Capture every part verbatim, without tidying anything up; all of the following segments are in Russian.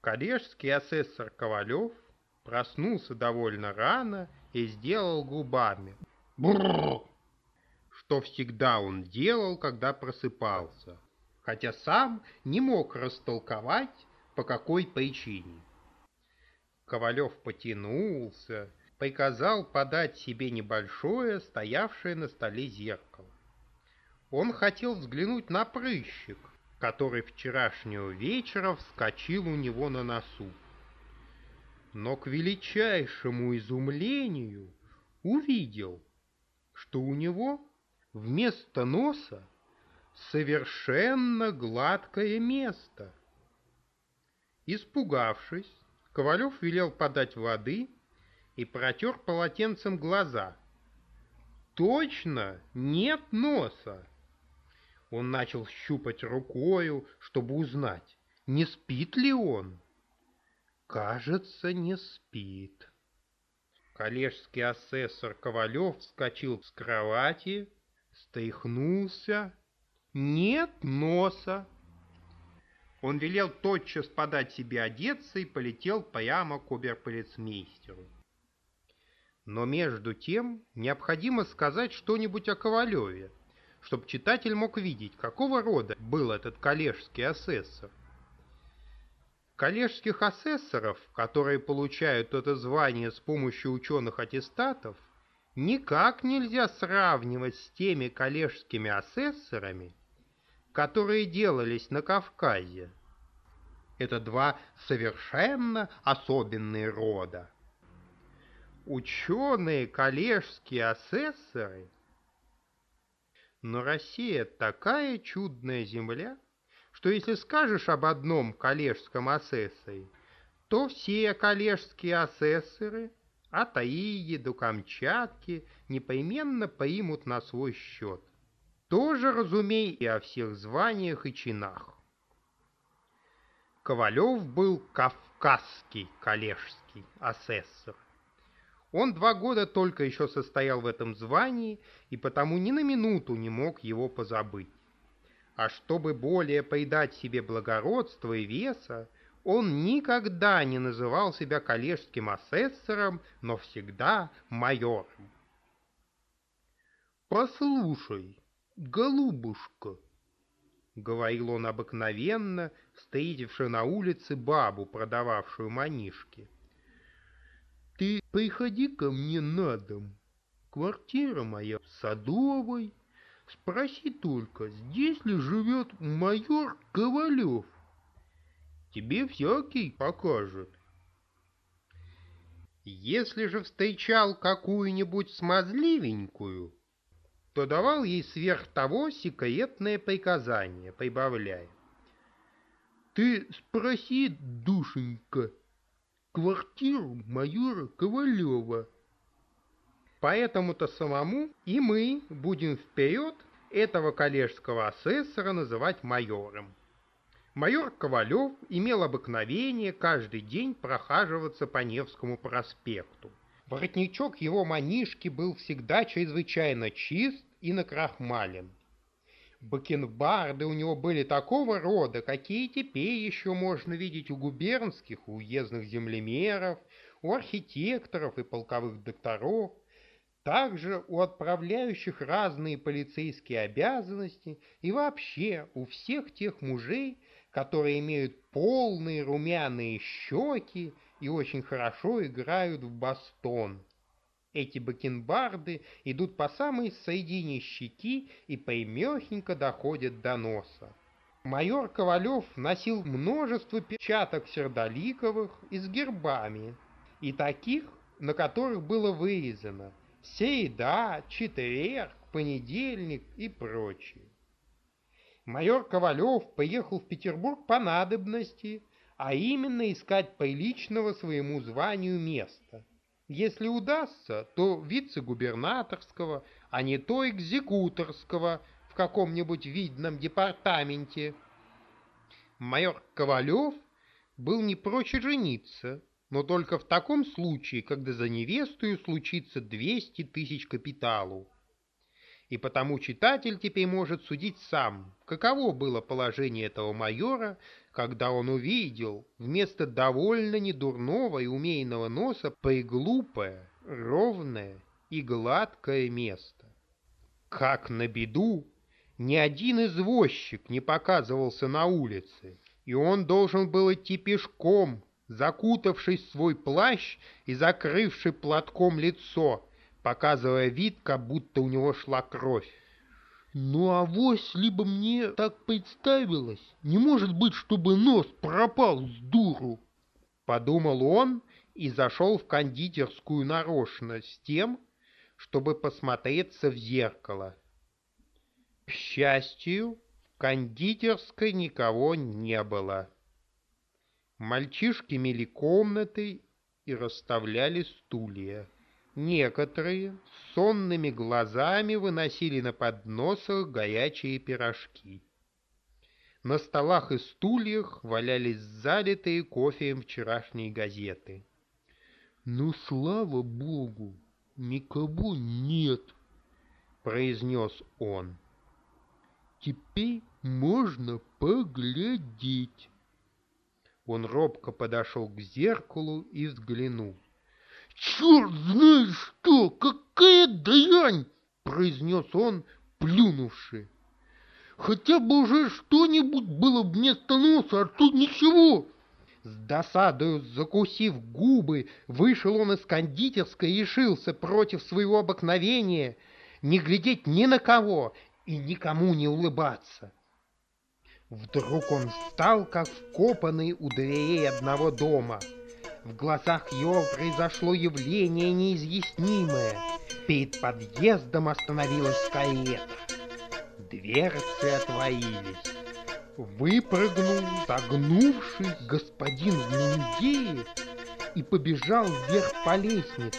Коллежский асессор Ковалев проснулся довольно рано и сделал губами «брррр», что всегда он делал, когда просыпался, хотя сам не мог растолковать, по какой причине. Ковалев потянулся, приказал подать себе небольшое, стоявшее на столе зеркало. Он хотел взглянуть на прыщик, который вчерашнего вечера вскочил у него на носу. Но к величайшему изумлению увидел, что у него вместо носа совершенно гладкое место. Испугавшись, Ковалев велел подать воды и протер полотенцем глаза. Точно нет носа. Он начал щупать рукою, чтобы узнать, не спит ли он. Кажется, не спит. Коллежский асессор Ковалев вскочил с кровати, стряхнулся. Нет носа. Он велел тотчас подать себе одеться и полетел прямо к оберполицмейстеру. Но между тем необходимо сказать что-нибудь о Ковалеве, чтобы читатель мог видеть, какого рода был этот коллежский асессор. Коллежских асессоров, которые получают это звание с помощью ученых аттестатов, никак нельзя сравнивать с теми коллежскими асессорами, которые делались на Кавказе. Это два совершенно особенные рода. Ученые коллежские асессоры. Но Россия такая чудная земля, что если скажешь об одном коллежском асессоре, то все коллежские асессоры от Аиги до Камчатки непременно примут на свой счет. Тоже разумей и о всех званиях и чинах. Ковалев был кавказский коллежский асессор. Он два года только еще состоял в этом звании, и потому ни на минуту не мог его позабыть. А чтобы более придать себе благородства и веса, он никогда не называл себя коллежским асессором, но всегда майором. «Послушай, голубушка», — говорил он обыкновенно, встретивши на улице бабу, продававшую манишки, — «ты приходи ко мне на дом. Квартира моя в Садовой. Спроси только, здесь ли живет майор Ковалев. Тебе всякий покажет». Если же встречал какую-нибудь смазливенькую, то давал ей сверх того секретное приказание, прибавляя: «Ты спроси, душенька, квартиру майора Ковалева». Поэтому-то самому и мы будем вперед этого коллежского асессора называть майором. Майор Ковалев имел обыкновение каждый день прохаживаться по Невскому проспекту. Воротничок его манишки был всегда чрезвычайно чист и накрахмален. Бакенбарды у него были такого рода, какие теперь еще можно видеть у губернских, у уездных землемеров, у архитекторов и полковых докторов, также у отправляющих разные полицейские обязанности и вообще у всех тех мужей, которые имеют полные румяные щеки и очень хорошо играют в бастон. Эти бакенбарды идут по самой середине щеки и прямехенько доходят до носа. Майор Ковалев носил множество перчаток сердоликовых и с гербами, и таких, на которых было вырезано «Среда», «Четверг», «Понедельник» и прочее. Майор Ковалев поехал в Петербург по надобности, а именно искать приличного своему званию места. Если удастся, то вице-губернаторского, а не то экзекуторского в каком-нибудь видном департаменте. Майор Ковалев был не прочь жениться, но только в таком случае, когда за невестою случится двести тысяч капиталу. и потому читатель теперь может судить сам, каково было положение этого майора, когда он увидел вместо довольно недурного и умейного носа преглупое, ровное и гладкое место. Как на беду, ни один извозчик не показывался на улице, и он должен был идти пешком, закутавшись в свой плащ и закрывший платком лицо, показывая вид, как будто у него шла кровь. Ну, авось, либо мне так представилось. Не может быть, чтобы нос пропал с дуру. Подумал он и зашел в кондитерскую нарочно с тем, чтобы посмотреться в зеркало. К счастью, в кондитерской никого не было. Мальчишки мели комнаты и расставляли стулья. Некоторые с сонными глазами выносили на подносах горячие пирожки. На столах и стульях валялись залитые кофеем вчерашние газеты. «Ну, слава богу, никого нет», — произнес он. «Теперь можно поглядеть». Он робко подошел к зеркалу и взглянул. «Черт знает что! Какая дрянь!» — произнес он, плюнувши. «Хотя бы уже что-нибудь было вместо носа, а тут ничего!» С досадою закусив губы, вышел он из кондитерской и решился против своего обыкновения не глядеть ни на кого и никому не улыбаться. Вдруг он встал, как вкопанный у дверей одного дома. В глазах его произошло явление неизъяснимое. Перед подъездом остановилась карета. Дверцы отворились. Выпрыгнул, согнувшись, господин в мундире и побежал вверх по лестнице.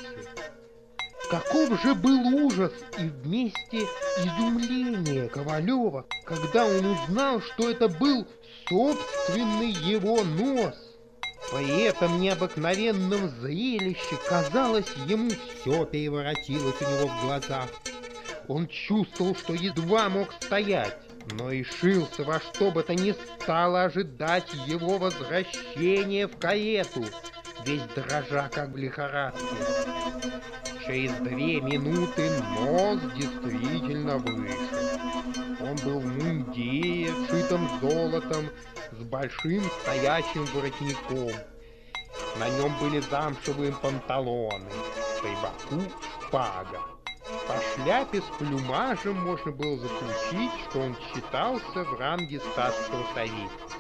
Каков же был ужас и вместе изумление Ковалева, когда он узнал, что это был собственный его нос. При этом необыкновенном зрелище, казалось, ему все переворотилось у него в глазах. Он чувствовал, что едва мог стоять, но решился во что бы то ни стало ожидать его возвращения в карету, весь дрожа, как в лихорадке. Через две минуты нос действительно вышел. Он был в мундире, шитом золотом, с большим стоячим воротником. На нем были замшевые панталоны, при боку шпага. По шляпе с плюмажем можно было заключить, что он считался в ранге статского советника.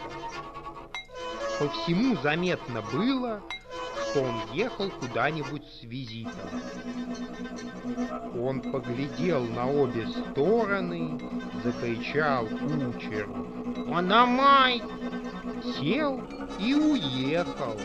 По всему заметно было, что он ехал куда-нибудь с визитом. Он поглядел на обе стороны, закричал кучеру: «Мономай!» Сел и уехал.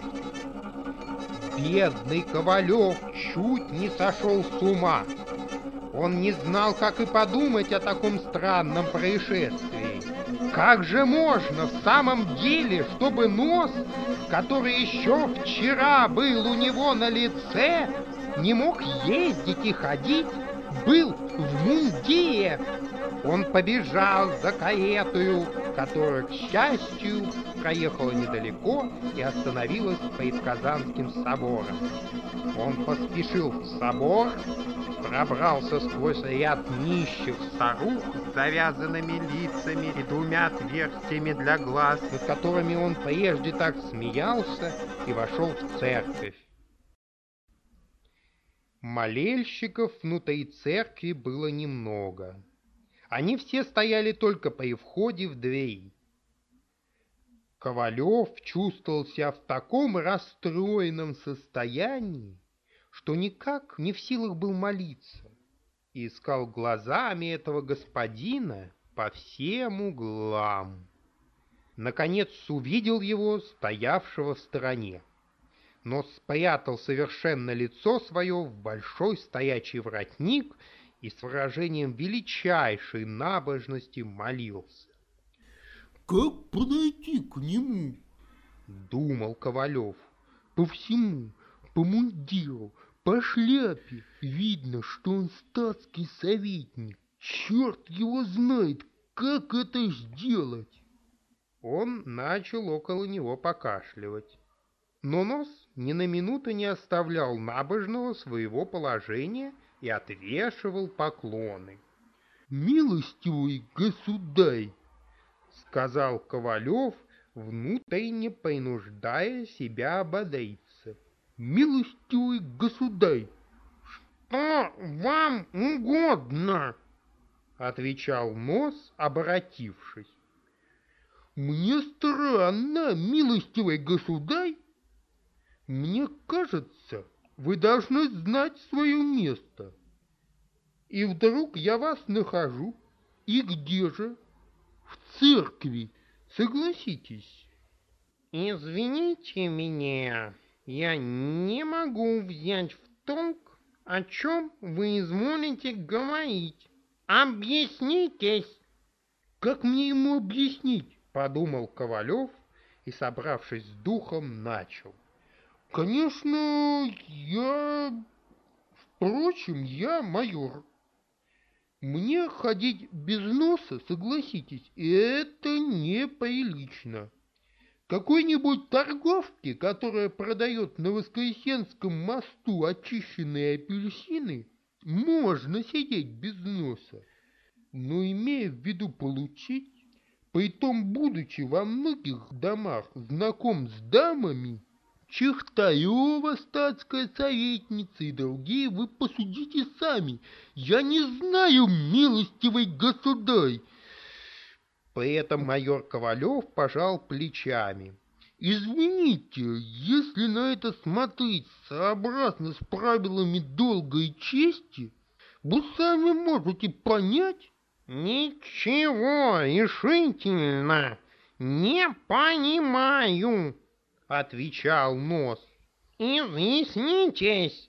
Бедный Ковалев чуть не сошел с ума. Он не знал, как и подумать о таком странном происшествии. Как же можно в самом деле, чтобы нос, который еще вчера был у него на лице, не мог ездить и ходить, был в мундире? Он побежал за каретою, которая, к счастью, проехала недалеко и остановилась перед Казанским собором. Он поспешил в собор, пробрался сквозь ряд нищих старух с завязанными лицами и двумя отверстиями для глаз, над которыми он прежде так смеялся, и вошел в церковь. Молельщиков внутри церкви было немного. Они все стояли только при входе в двери. Ковалев чувствовал себя в таком расстроенном состоянии, что никак не в силах был молиться, и искал глазами этого господина по всем углам. Наконец увидел его, стоявшего в стороне, но спрятал совершенно лицо свое в большой стоячий воротник и с выражением величайшей набожности молился. «Как подойти к нему?» — думал Ковалев. «По всему, по мундиру, по шляпе видно, что он статский советник. Черт его знает, как это сделать. Он начал около него покашливать. Но нос ни на минуту не оставлял набожного своего положения и отвешивал поклоны. «Милостивый государь!» — сказал Ковалев, внутренне принуждая себя ободриться. «Милостивый государь!» «Что вам угодно?» — отвечал нос, обратившись. «Мне странно, милостивый государь. Мне кажется, вы должны знать свое место. И вдруг я вас нахожу. И где же? В церкви, согласитесь». «Извините меня, я не могу взять в толк, о чем вы изволите говорить. Объяснитесь!» «Как мне ему объяснить?» — подумал Ковалев и, собравшись с духом, начал. «Конечно, я... Впрочем, я майор. Мне ходить без носа, согласитесь, это неприлично. Какой-нибудь торговке, которая продает на Воскресенском мосту очищенные апельсины, можно сидеть без носа, но имея в виду получить, притом будучи во многих домах знаком с дамами, Чехтарева, статская советница и другие, вы посудите сами. Я не знаю, милостивый государь». При этом майор Ковалев пожал плечами. «Извините, если на это смотреть сообразно с правилами долга и чести, вы сами можете понять». «Ничего решительно не понимаю», — отвечал нос. «Изъяснитесь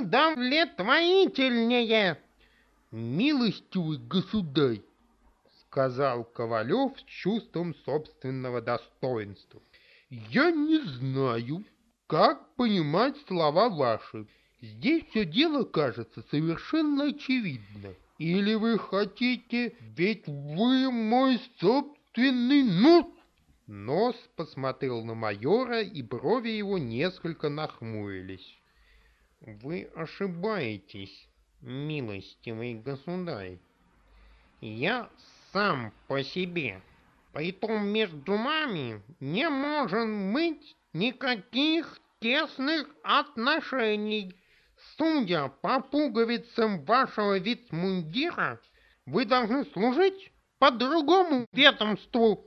удовлетворительнее». «Милостивый государь», — сказал Ковалев с чувством собственного достоинства, — «я не знаю, как понимать слова ваши. Здесь все дело кажется совершенно очевидно. Или вы хотите, ведь вы мой собственный нос?» Нос посмотрел на майора, и брови его несколько нахмурились. «Вы ошибаетесь, милостивый государь. Я сам по себе. Притом между нами не может быть никаких тесных отношений. Судя по пуговицам вашего вицмундира, вы должны служить по другому ведомству».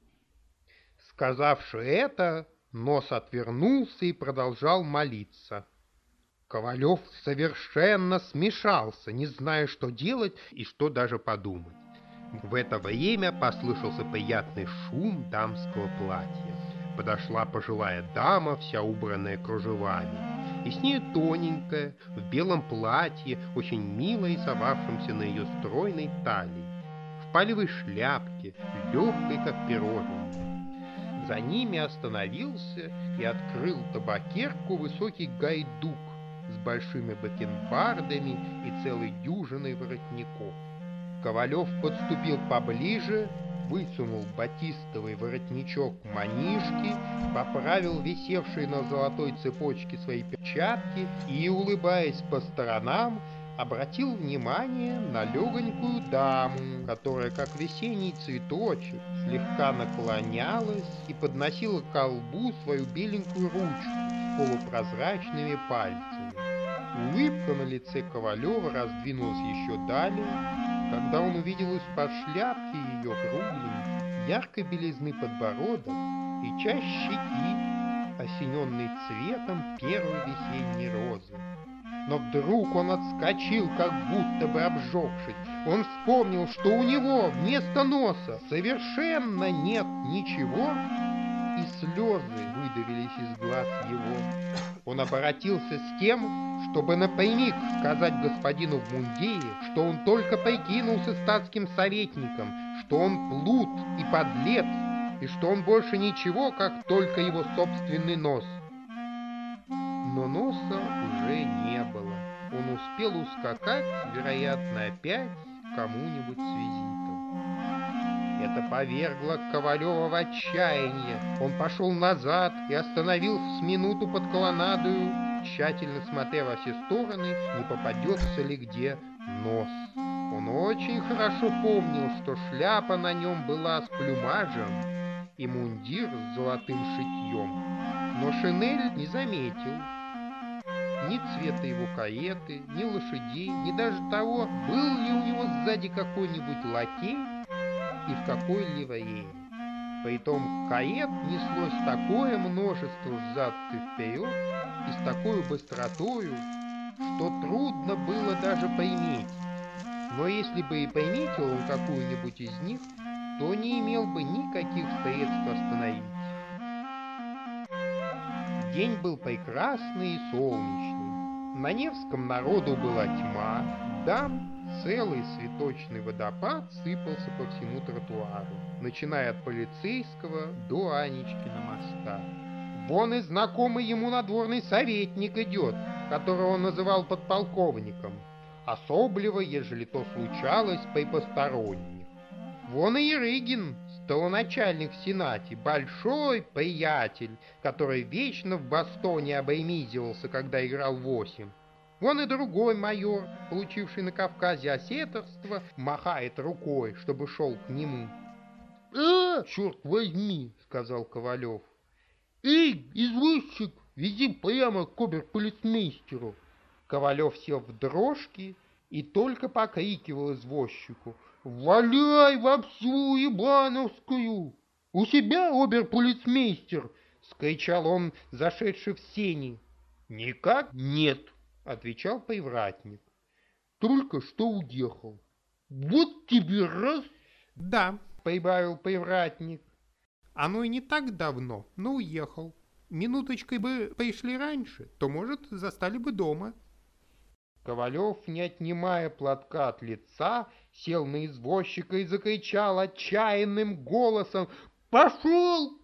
Сказавши это, нос отвернулся и продолжал молиться. Ковалев совершенно смешался, не зная, что делать и что даже подумать. В это время послышался приятный шум дамского платья. Подошла пожилая дама, вся убранная кружевами, и с ней тоненькая, в белом платье, очень мило рисовавшемся на ее стройной талии, в палевой шляпке, легкой, как пирожное. За ними остановился и открыл табакерку высокий гайдук с большими бакенбардами и целой дюжиной воротников. Ковалев подступил поближе, высунул батистовый воротничок манишки, поправил висевшие на золотой цепочке свои перчатки и, улыбаясь по сторонам, обратил внимание на легонькую даму, которая, как весенний цветочек, слегка наклонялась и подносила к колбу свою беленькую ручку с полупрозрачными пальцами. Улыбка на лице Ковалева раздвинулась еще далее, когда он увидел из-под шляпки ее кругленький, яркой белизны подбородок и часть щеки, осененный цветом первой весенней розы. Но вдруг он отскочил, как будто бы обжегшись. Он вспомнил, что у него вместо носа совершенно нет ничего, и слезы выдавились из глаз его. Он обратился с тем, чтобы напрямик сказать господину в мундире, что он только прикинулся статским советником, что он плут и подлец, и что он больше ничего, как только его собственный нос. Но носа уже не было. Он успел ускакать, вероятно, опять кому-нибудь с визитом. Это повергло Ковалева в отчаяние. Он пошел назад и остановился с минуту под колоннадою, тщательно смотря во все стороны, не попадется ли где нос. Он очень хорошо помнил, что шляпа на нем была с плюмажем и мундир с золотым шитьем, но шинель не заметил. Ни цвета его каеты, ни лошадей, ни даже того, был ли у него сзади какой-нибудь лакей и в какой ливрее. Притом кает неслось такое множество взад и вперед и с такой быстротою, что трудно было даже пойметь. Но если бы и приметил он какую-нибудь из них, то не имел бы никаких средств остановить. День был прекрасный и солнечный. На Невском народу была тьма, дам целый цветочный водопад сыпался по всему тротуару, начиная от полицейского до Анечкина моста. Вон и знакомый ему надворный советник идет, которого он называл подполковником, особливо, ежели то случалось при посторонних. Вон и Ерыгин, столоначальник в Сенате, большой приятель, который вечно в бастоне обремизивался, когда играл восемь. Вон и другой майор, получивший на Кавказе осеторство, махает рукой, чтобы шел к нему. — А, черт возьми, — сказал Ковалев. — Эй, извозчик, вези прямо к оберполицмейстеру. Ковалев сел в дрожки и только покрикивал извозчику: «Валяй во всю Ивановскую!» «У себя оберполицмейстер!» — скричал он, зашедший в сени. «Никак нет!» — отвечал привратник. «Только что уехал». «Вот тебе раз!» «Да», — прибавил привратник. «Оно и не так давно, но уехал. Минуточкой бы пришли раньше, то, может, застали бы дома». Ковалев, не отнимая платка от лица, сел на извозчика и закричал отчаянным голосом: «Пошел!»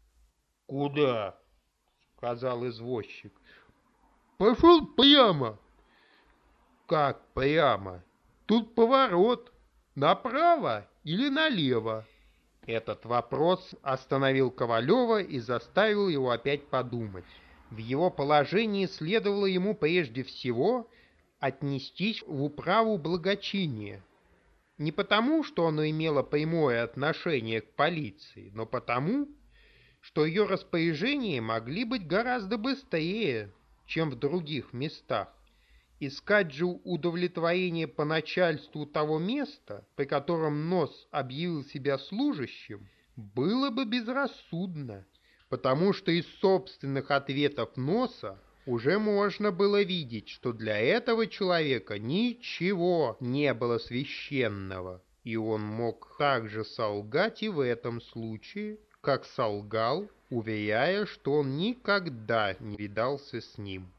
«Куда?» — сказал извозчик. «Пошел прямо». «Как прямо? Тут поворот. Направо или налево?» Этот вопрос остановил Ковалева и заставил его опять подумать. В его положении следовало ему прежде всего отнестись в управу благочиния. Не потому, что оно имело прямое отношение к полиции, но потому, что ее распоряжения могли быть гораздо быстрее, чем в других местах. Искать же удовлетворение по начальству того места, при котором Нос объявил себя служащим, было бы безрассудно, потому что из собственных ответов Носа уже можно было видеть, что для этого человека ничего не было священного, и он мог так же солгать и в этом случае, как солгал, уверяя, что он никогда не видался с ним.